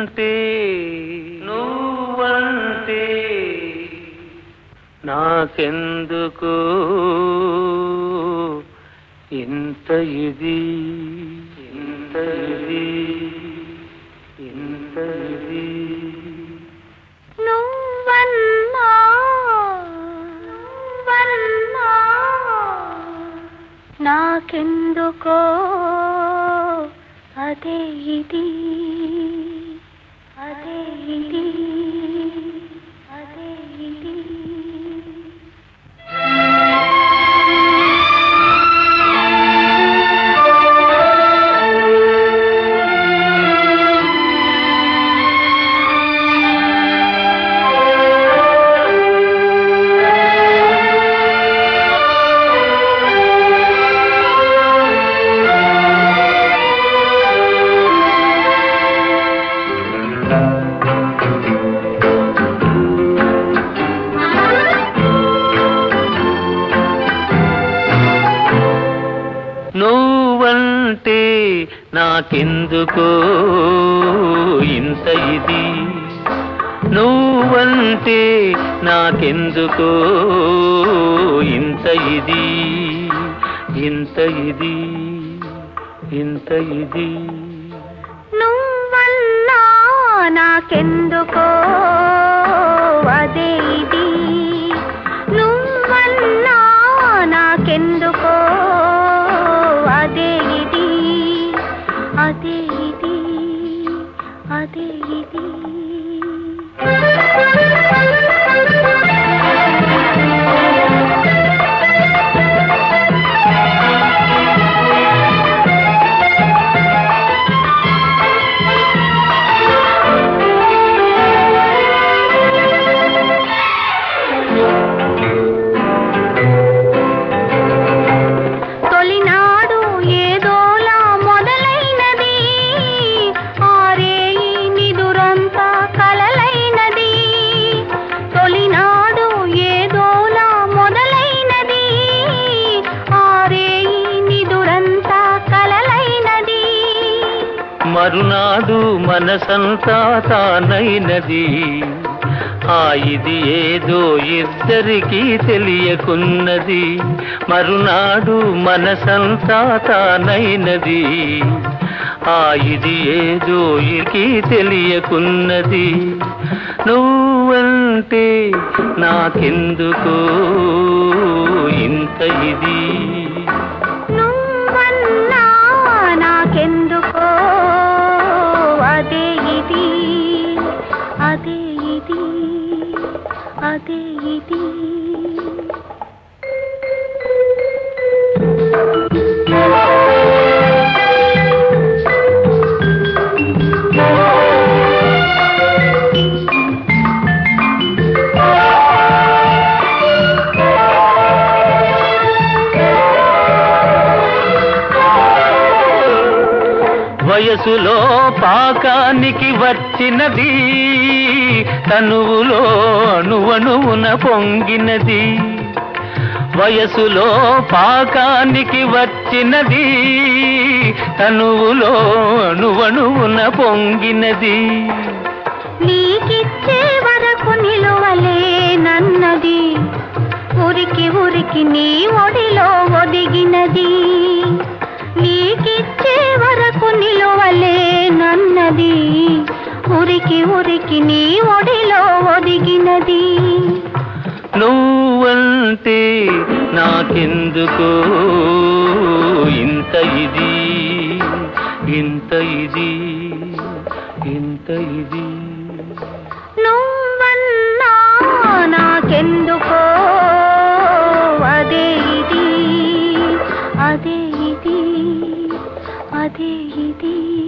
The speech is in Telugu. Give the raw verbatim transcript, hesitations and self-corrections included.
నువ్వంటే నువ్వంటే నాకెందుకు ఇంత ఇది ఇంత ఇది ఇంత ఇది నువ్వన్నా నువ్వన్నా నాకెందుకో అదే ఇది అదే ఇది అదే ఇది నువ్వంటే నాకెందుకో ఇంత ఇది నువ్వంటే నాకెందుకో ఇంత ఇది ఇంత ఇది ఇంత ఇది నువ్వన్నా నాకెందుకో అదే ఇది నువ్వన్నా నాకెందుకో అదే ఇది అదే ఇది అదే ఇది మరునాడు మనసంతా తానైనది ఆ ఇది ఏదో ఇద్దరికీ తెలియకున్నది మరునాడు మనసంతా తానైనది ఆ ఇది ఏదో ఇకి తెలియకున్నది నువ్వంటే నాకెందుకు ఇంత ఇది నువ్వన్నా నాకెందుకో అదే ఇది అదే ఇది అదే ఇది వయసులో పాకానికి వచ్చినది తనువులో అణువణువున పొంగినది వయసులో పాకానికి వచ్చినది తనువులో అణువణువున పొంగినది నీకిచ్చే వరకు నిలువలే నన్నది ఉరికి ఉరికి నీ ఒడిలో ఒదిగినది నీకిచ్చే వరకు నిలువలే నన్నది ఉరికి ఉరికి నీ ఒడిలో ఒదిగినది నువ్వంటే నాకెందుకు ఇంత ఇది ఇంత ఇది ఇంత ఇది నువ్వన్నా నాకెందుకో అదే ఇది అదే ఇది అదే ఇది